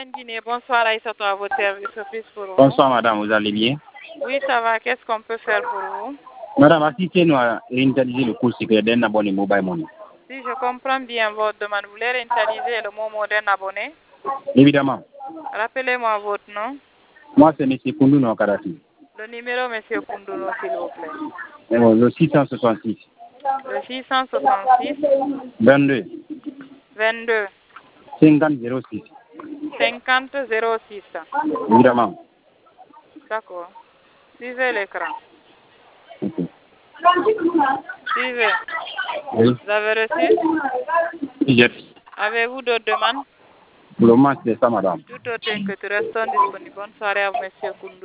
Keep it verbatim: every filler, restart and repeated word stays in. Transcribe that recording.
Guinée, bonsoir Aïssatou à votre service, office pour vous. Bonsoir madame, vous allez bien? Oui, ça va, qu'est-ce qu'on peut faire pour vous? Madame, assistez-nous à réinitialiser le cours secret d'un abonné Mobile Money. Si je comprends bien votre demande, vous voulez réinitialiser le mot d'un abonné? Évidemment. Rappelez-moi votre nom. Moi, c'est M. Koundouno Karati. Le numéro, M. Koundouno, s'il vous plaît. Euh, le six cent soixante-six. Le six cent soixante-six. vingt-deux. vingt-deux. cinquante zéro six. cinquante zéro six. Évidemment. D'accord. Suivez l'écran. Ok. Suivez. Oui. Vous avez reçu? Yes. Avez-vous d'autres demandes? Pour le moment, c'est ça, madame. Tout autre que tu restes disponible. Bonne soirée à M. Koundou.